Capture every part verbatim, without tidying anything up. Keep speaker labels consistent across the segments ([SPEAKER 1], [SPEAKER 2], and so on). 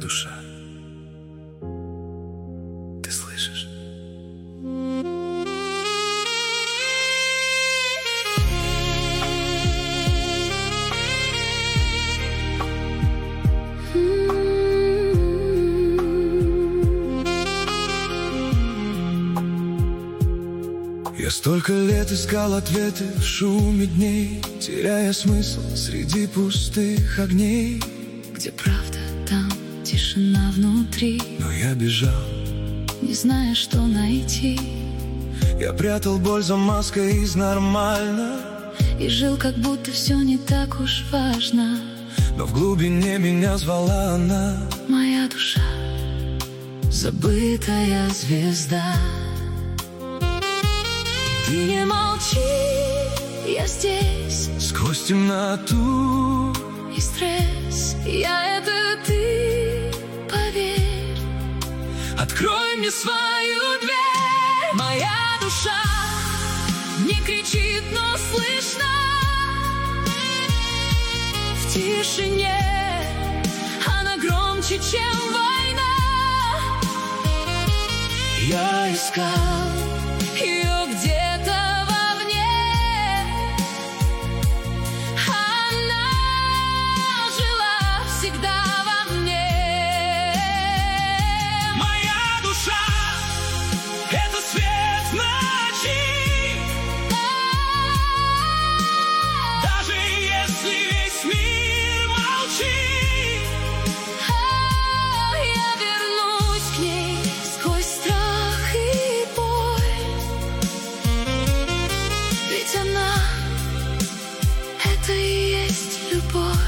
[SPEAKER 1] душа. Ты слышишь? Я столько лет искал ответы в шуме дней, теряя смысл среди пустых огней.
[SPEAKER 2] Где правда, там тишина внутри.
[SPEAKER 1] Но я бежал,
[SPEAKER 2] не зная, что найти.
[SPEAKER 1] Я прятал боль за маской из нормально
[SPEAKER 2] И жил, как будто все не так уж важно.
[SPEAKER 1] Но в глубине меня звала она,
[SPEAKER 2] моя душа, забытая звезда. Ты не молчи, я здесь.
[SPEAKER 1] Сквозь темноту
[SPEAKER 2] и стресс, я это ты, поверь.
[SPEAKER 1] Открой мне свою дверь.
[SPEAKER 2] Моя душа не кричит, но слышно в тишине. Она громче, чем война.
[SPEAKER 1] Я искал
[SPEAKER 2] ее где-то вовне. Она жила всегда во мне.
[SPEAKER 1] Моя душа — это свет в ночи. Даже если весь мир молчит,
[SPEAKER 2] я вернусь к ней сквозь страх и боль. Ведь она — это и есть любовь.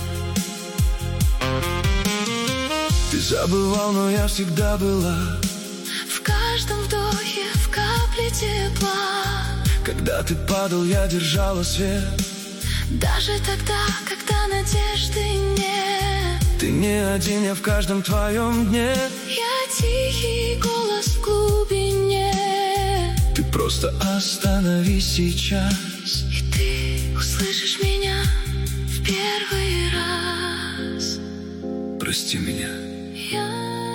[SPEAKER 1] ты забывал, но я всегда была.
[SPEAKER 2] В каждом вдохе, в капле тепла.
[SPEAKER 1] Когда ты падал, я держала свет.
[SPEAKER 2] Даже тогда, когда надежды нет.
[SPEAKER 1] Ты не один, я в каждом твоем дне.
[SPEAKER 2] Я тихий голос в глубине.
[SPEAKER 1] Ты просто остановись сейчас,
[SPEAKER 2] И ты услышишь меня в первый раз.
[SPEAKER 1] прости меня.
[SPEAKER 2] Я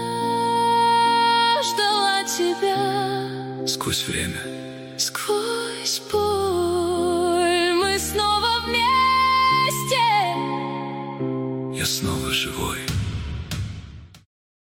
[SPEAKER 2] ждала тебя
[SPEAKER 1] Сквозь время
[SPEAKER 2] сквозь боль. Мы снова вместе.
[SPEAKER 1] я снова живой.